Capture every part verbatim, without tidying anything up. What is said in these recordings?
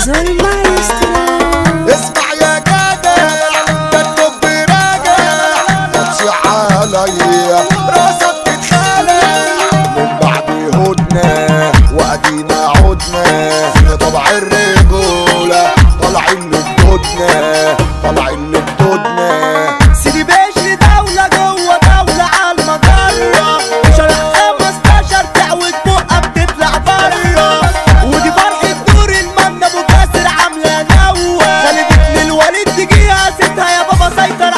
المايسترو. اسمع يا جدع ده الطب راجع تصيح عليا راسك تتخلع من بعد هدنة وادينا عدنا طبع الرجولة طالعين للجدنة طالعين للجدنة. سيدي باشا دولة جوه دولة عالمجرة شارع خمستاشر تعود بقى بتطلع برا ودي فرحة دور المنة ابو كاسر عاملة نوة خلت للوليد تجيها ستها يا بابا سيطر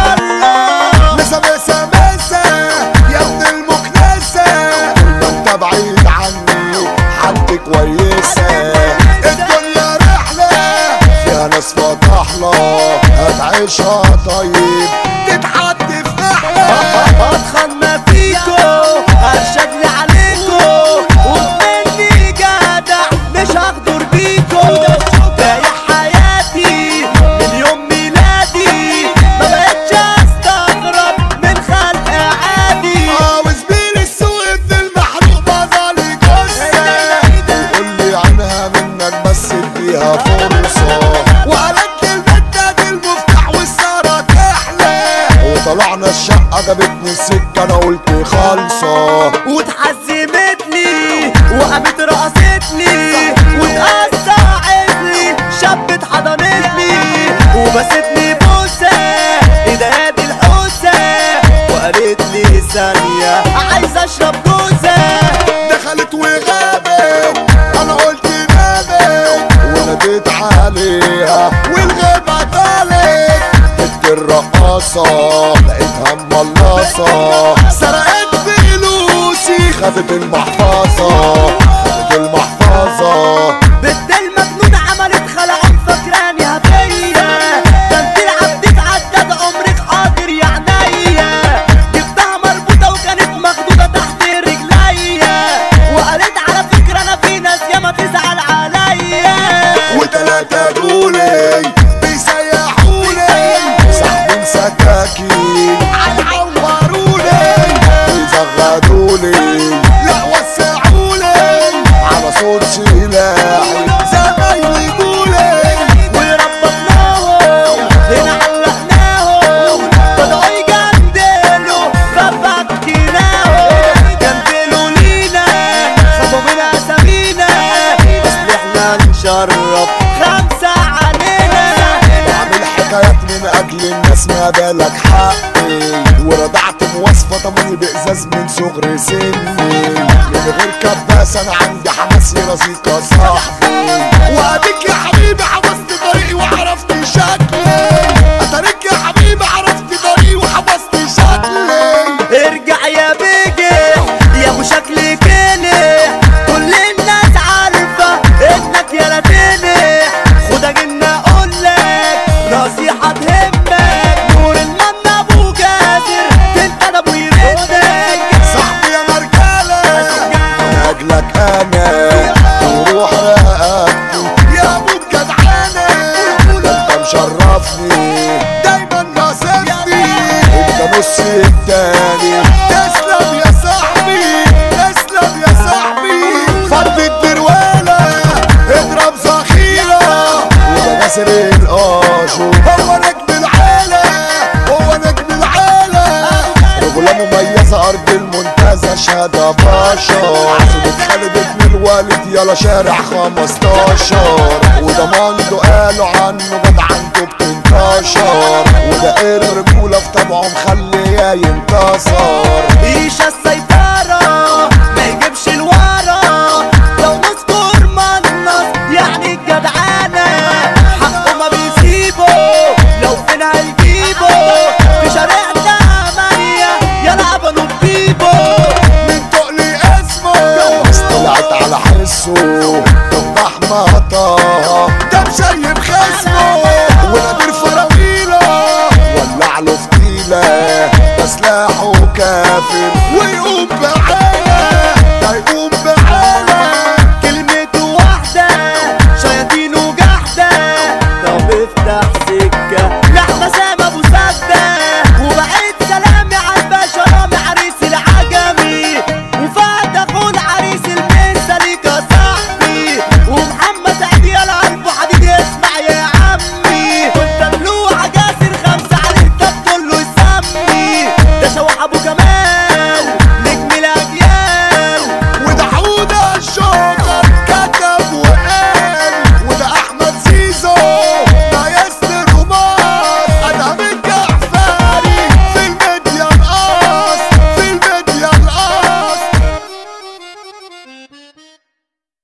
عالكرة. مسا مسا مسا يا ابن المكنسة ما انت بعيد عني حالتي كويسة الدنيا رحلة فيها ناس فطحلة هتعيشها طيب تتحط في نحلة. اتخن ما فيكو هرشجلي عليكو ومني جدع مش هغدر بيكو بايع حياتي من يوم ميلادي ما بقتش استغرب من خلق عادي. اه وزميل السوق ابن المحروق بظلي جثة قولي عنها منك بس اديها فرصة وقالت لي البتة دي المفتاح والسهرة تحلى وطلعنا الشقة جابتني السكة انا قلت خالصة واتحزمت لي وقامت رقصتني واتقطعت لي شبت حضنتني وبستني بوسة ايديها دي الحوسة وقالت لي ثانية عايز اشرب جوزة. دخلت وغابت انا قلت نامت وناديت عليها والغابة طالت بنت الرقاصة لقيتها مملصة سرقت فلوسي خدت المحفظة خدت المحفظة. بنت المجنون عملت خلعان فاكراني هفية ده انت العبدك عداد عمرك حاضر يا عينيا جبتها مربوطة وكانت مخدودة تحت رجليا وقالت على فكرة انا في ناس ياما تزعل عليا وتلاتة دولي بيسيحولي سحبين سكاكين عيعورولي ويزغدولي لا وسعولي على صوت سلاحي زمايلي قولي وربطناهم هنا علقناهم بدأوا يجندلوا فبكيناهم جندلوا لينا خافوا من اسامينا اصل احنا نشرف خمسة علينا. بعمل حكايات من اجل الناس ما بالك حقي ورضعت مواصفة طمني بإزاز من صغر سني من غير كباس انا عندي حماس يرازيك يا صاحبي واديك يا حبيبي حفظت طريقي وعرفت شكلي اتاريك يا حبيبي عرفت طريقي وحفظت شكلي. ارجع يا بيجي يا ابو شكلي كني كل الناس عارفة انك يا لاتيني خدها جنة اقولك نصيحة تهمك نور المنة ابو جاسر انت انا ابو يردك صاحبي يا مرجالة من اجلك انا وروح رقبتي يا ابو الجدعانة ده انت مشرفني دايما ناصرني انت نص التاني تسلم يا صاحبي تسلم يا صاحبي فرد الدروالة اضرب ذخيرة وده ناصر القاشو هو نجم العالة هو نجم العالة رجولة مميزة أرض المنتزه شهادة بشر عزومة خالد ابن الوالد يلا شارع خمستاشر وده ماندو قالوا عنه جدعنته بتنتشر وده الرجولة في طبعه مخليه ينتصر. ايشا السيطرة ما يجيبش الورا لو نذكر منص يعني الجدعانة حقه ما بيسيبه لو فين هيجيبه في شارع تمانية يلعب نبيبه من تقلي اسمه طلعت على حسه تفاح مطاها ده مشيب خصمه ونادر فراويله ولع له فتيله ده سلاحه كافر ويقوم